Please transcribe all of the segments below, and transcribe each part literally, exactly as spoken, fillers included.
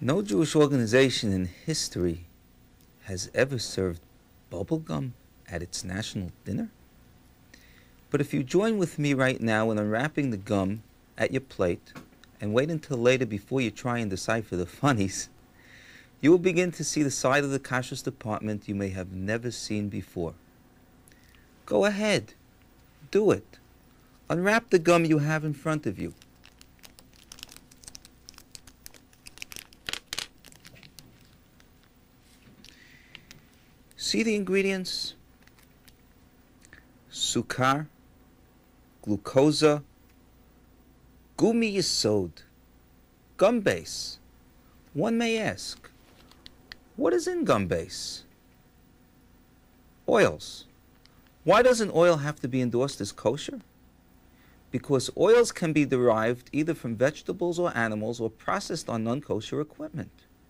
No Jewish organization in history has ever served bubblegum at its national dinner. But if you join with me right now in unwrapping the gum at your plate and wait until later before you try and decipher the funnies, you will begin to see the side of the kashrus department you may have never seen before. Go ahead, do it. Unwrap the gum you have in front of you. See the ingredients? Sukar, glucosa, gumi yisod, gum base. One may ask, what is in gum base? Oils. Why doesn't oil have to be endorsed as kosher? Because oils can be derived either from vegetables or animals or processed on non-kosher equipment.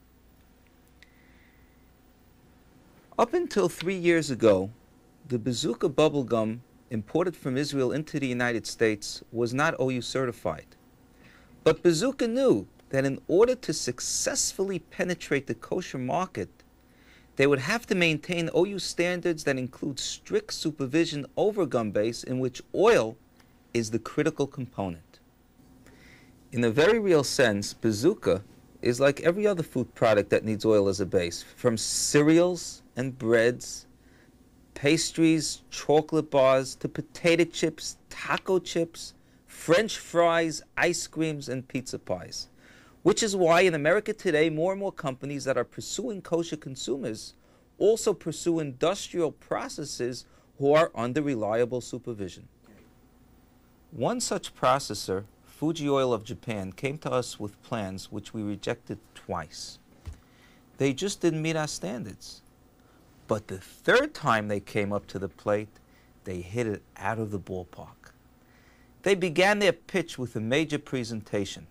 Up until three years ago, the Bazooka bubblegum imported from Israel into the United States was not O U certified. But Bazooka knew that in order to successfully penetrate the kosher market, they would have to maintain O U standards that include strict supervision over gum base, in which oil is the critical component. In a very real sense, Bazooka is like every other food product that needs oil as a base, from cereals and breads, pastries, chocolate bars, to potato chips, taco chips, French fries, ice creams, and pizza pies. Which is why in America today, more and more companies that are pursuing kosher consumers also pursue industrial processes who are under reliable supervision. One such processor, Fuji Oil of Japan, came to us with plans which we rejected twice. They just didn't meet our standards. But the third time they came up to the plate, they hit it out of the ballpark. They began their pitch with a major presentation.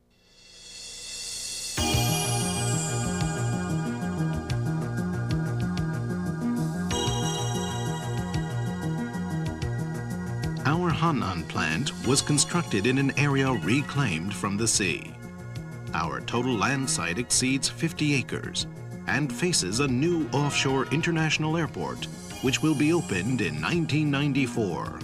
Our Hanan plant was constructed in an area reclaimed from the sea. Our total land site exceeds fifty acres and faces a new offshore international airport, which will be opened in nineteen ninety-four.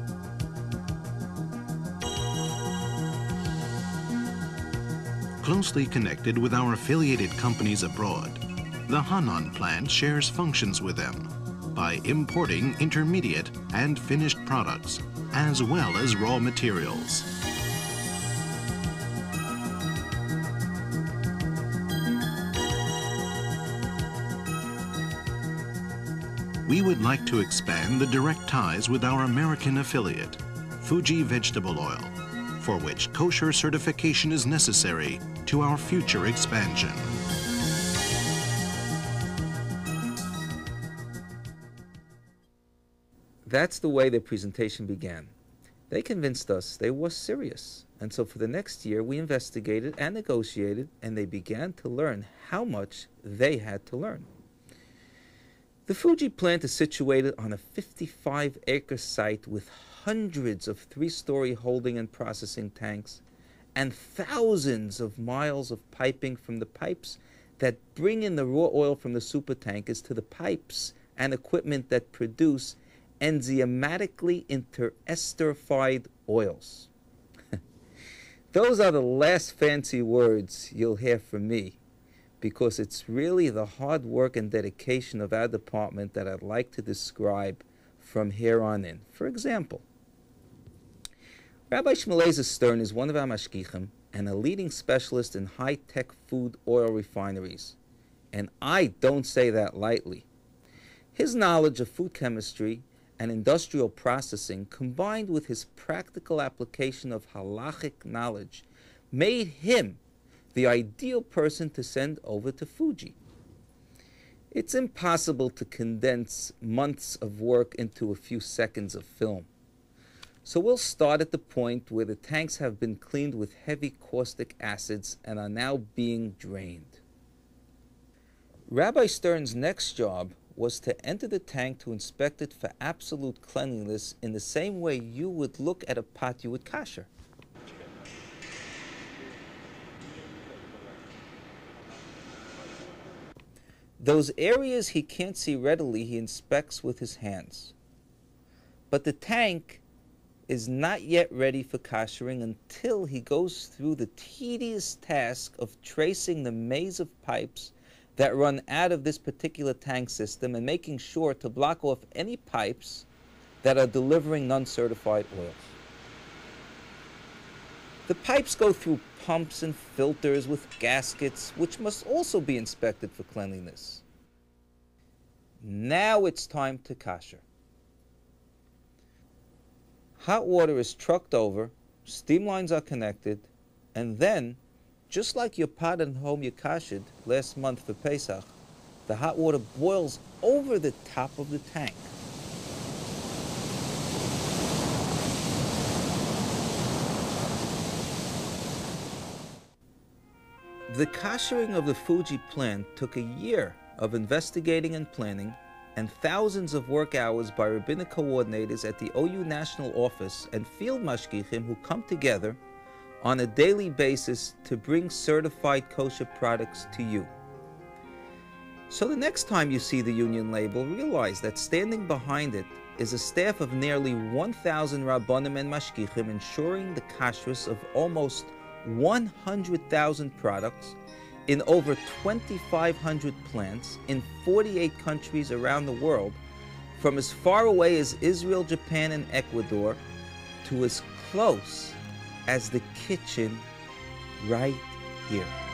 Closely connected with our affiliated companies abroad, the Hanan plant shares functions with them by importing intermediate and finished products, as well as raw materials. We would like to expand the direct ties with our American affiliate, Fuji Vegetable Oil, for which kosher certification is necessary to our future expansion. That's the way their presentation began. They convinced us they were serious, and so for the next year we investigated and negotiated, and they began to learn how much they had to learn. The Fuji plant is situated on a fifty-five acre site with hundreds of three-story holding and processing tanks and thousands of miles of piping, from the pipes that bring in the raw oil from the super tankers to the pipes and equipment that produce enzymatically interesterified oils. Those are the last fancy words you'll hear from me, because it's really the hard work and dedication of our department that I'd like to describe from here on in. For example, Rabbi Shmuel Stern is one of our mashgichim and a leading specialist in high-tech food oil refineries. And I don't say that lightly. His knowledge of food chemistry and industrial processing, combined with his practical application of halachic knowledge, made him the ideal person to send over to Fuji. It's impossible to condense months of work into a few seconds of film. So we'll start at the point where the tanks have been cleaned with heavy caustic acids and are now being drained. Rabbi Stern's next job was to enter the tank to inspect it for absolute cleanliness in the same way you would look at a pot you would kasher. Those areas he can't see readily, he inspects with his hands. But the tank is not yet ready for koshering until he goes through the tedious task of tracing the maze of pipes that run out of this particular tank system and making sure to block off any pipes that are delivering non-certified oils. The pipes go through pumps and filters with gaskets, which must also be inspected for cleanliness. Now it's time to kosher. Hot water is trucked over, steam lines are connected, and then, just like your pot at home you kashered last month for Pesach, the hot water boils over the top of the tank. The koshering of the Fuji plant took a year of investigating and planning and thousands of work hours by rabbinic coordinators at the O U National Office and field mashgichim who come together on a daily basis to bring certified kosher products to you. So the next time you see the union label, realize that standing behind it is a staff of nearly one thousand rabbanim and mashgichim ensuring the kashrus of almost one hundred thousand products in over twenty-five hundred plants in forty-eight countries around the world, from as far away as Israel, Japan, and Ecuador to as close as the kitchen right here.